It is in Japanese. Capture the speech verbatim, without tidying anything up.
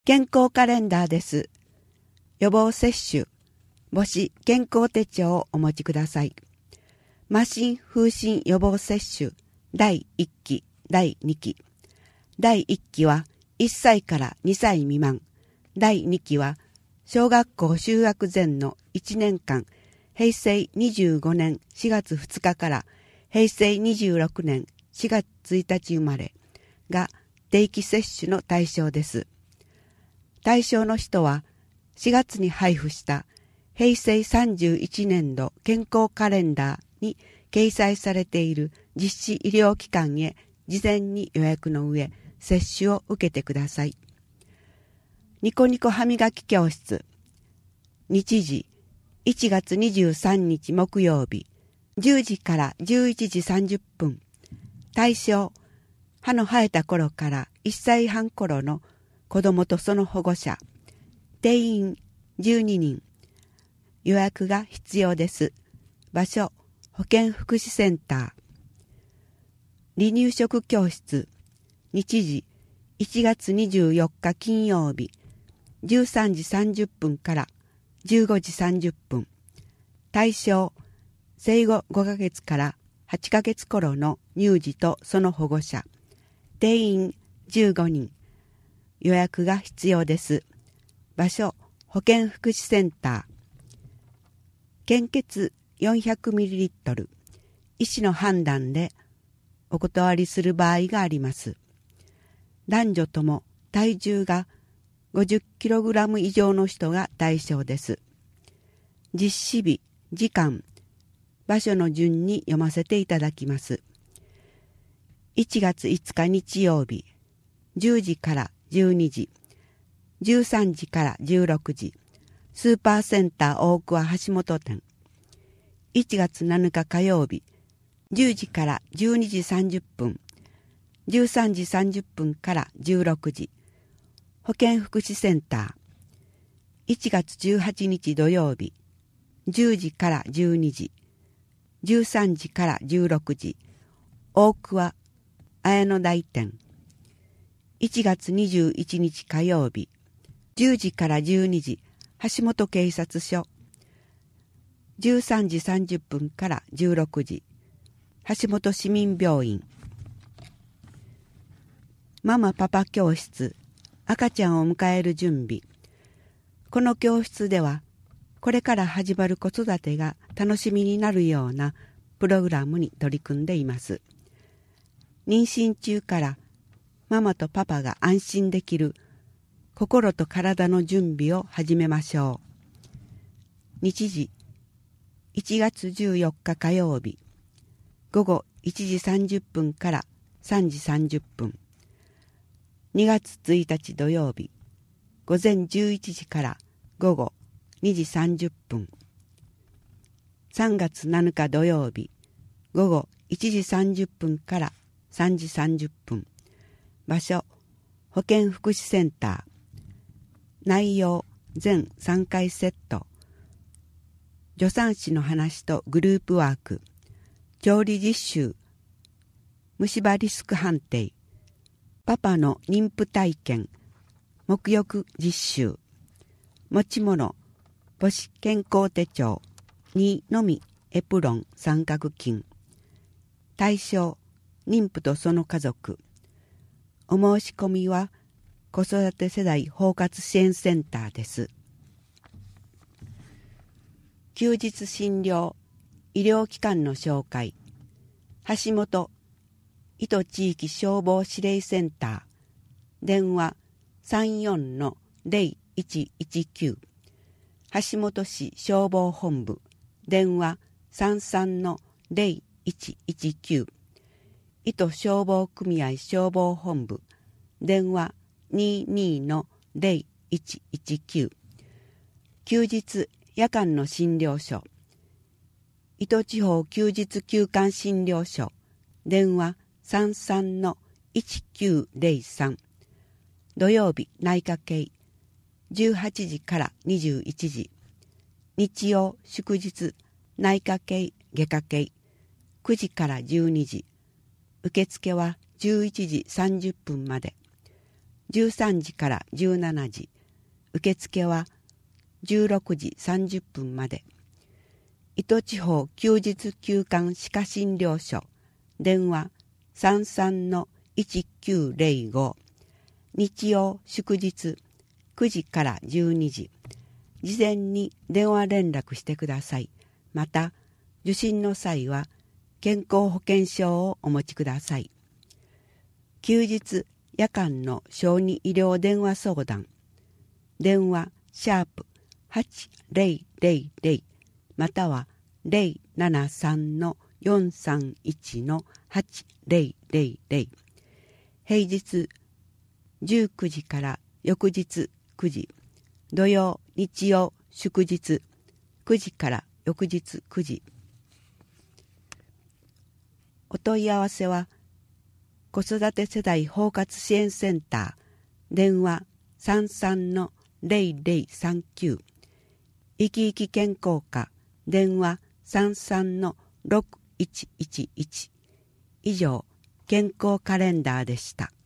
健康カレンダーです。予防接種、母子健康手帳をお持ちください。麻疹風疹予防接種だいいっき、だいにき。だいいっきはいっさいからにさい未満。だいにきは小学校就学前のいちねんかん、へいせいにじゅうごねんしがつふつかからへいせいにじゅうろくねんしがつついたち生まれが定期接種の対象です。対象の人はしがつに配布したへいせいさんじゅういちねんど健康カレンダーに掲載されている実施医療機関へ事前に予約の上、接種を受けてください。ニコニコ歯磨き教室、日時いちがつにじゅうさんにち木曜日、じゅうじからじゅういちじさんじゅっぷん。対象、歯の生えた頃からいっさいはん頃の子どもとその保護者、定員じゅうににん。予約が必要です。場所、保健福祉センター。離乳食教室、日時いちがつにじゅうよっか金曜日、じゅうさんじさんじゅっぷんからじゅうごじさんじゅっぷん。対象、生後ごかげつからはちかげつ頃の乳児とその保護者、定員じゅうごにん。予約が必要です。場所、保健福祉センター。献血 よんひゃくミリリットル。医師の判断でお断りする場合があります。男女とも体重がごじゅっキログラム以上の人が対象です。実施日、時間、場所の順に読ませていただきます。いちがついつか日曜日、じゅうじからじゅうにじ、じゅうさんじからじゅうろくじ、スーパーセンター大桑橋本店。いちがつなのか火曜日、じゅうじからじゅうにじさんじゅっぷん、じゅうさんじさんじゅっぷんからじゅうろくじ、保健福祉センター。いちがつじゅうはちにち土曜日、じゅうじからじゅうにじ、じゅうさんじからじゅうろくじ、大桑綾野台店。いちがつにじゅういちにち火曜日、じゅうじからじゅうにじ、橋本警察署。じゅうさんじさんじゅっぷんからじゅうろくじ、橋本市民病院。ママパパ教室、赤ちゃんを迎える準備。この教室では、これから始まる子育てが楽しみになるようなプログラムに取り組んでいます。妊娠中からママとパパが安心できる心と体の準備を始めましょう。日時いちがつじゅうよっか火曜日、ごごいちじさんじゅっぷんからさんじさんじゅっぷん。にがつついたち土曜日、ごぜんじゅういちじからごごにじさんじゅっぷん。さんがつなのか土曜日、ごごいちじさんじゅっぷんからさんじさんじゅっぷん。場所、保健福祉センター。内容、全さんかいセット。助産師の話とグループワーク。調理実習。虫歯リスク判定。パパの妊婦体験。沐浴実習。持ち物、母子健康手帳。にのみエプロン三角巾。対象、妊婦とその家族。お申し込みは子育て世代包括支援センターです。休日診療医療機関の紹介。橋本糸地域消防指令センター。電話 さんよんのゼロいちいちきゅう。橋本市消防本部。電話 さんさんのゼロいちいちきゅう。糸消防組合消防本部。電話 ににのゼロいちいちきゅう。休日夜間の診療所。糸地方休日休館診療所。電話 さんさんのいちきゅうゼロさん。土曜日内科系。じゅうはちじからにじゅういちじ。日曜祝日内科系外科系。くじからじゅうにじ。受付はじゅういちじさんじゅっぷんまで。 じゅうさんじからじゅうしちじ、受付はじゅうろくじさんじゅっぷんまで。糸地方休日休館歯科診療所、電話 さんさんのいちきゅうぜろご、日曜祝日くじからじゅうにじ、事前に電話連絡してください。また、受診の際は健康保険証をお持ちください。休日夜間の小児医療電話相談、電話シャープはちぜろぜろぜろまたはぜろななさんのよんさんいちのはちぜろぜろぜろ、平日じゅうくじから翌日くじ、土曜日曜祝日くじから翌日くじ。お問い合わせは子育て世代包括支援センター、電話 さんさんのぜろぜろさんきゅう、いきいき健康課、電話 さんさんのろくいちいちいち。以上、健康カレンダーでした。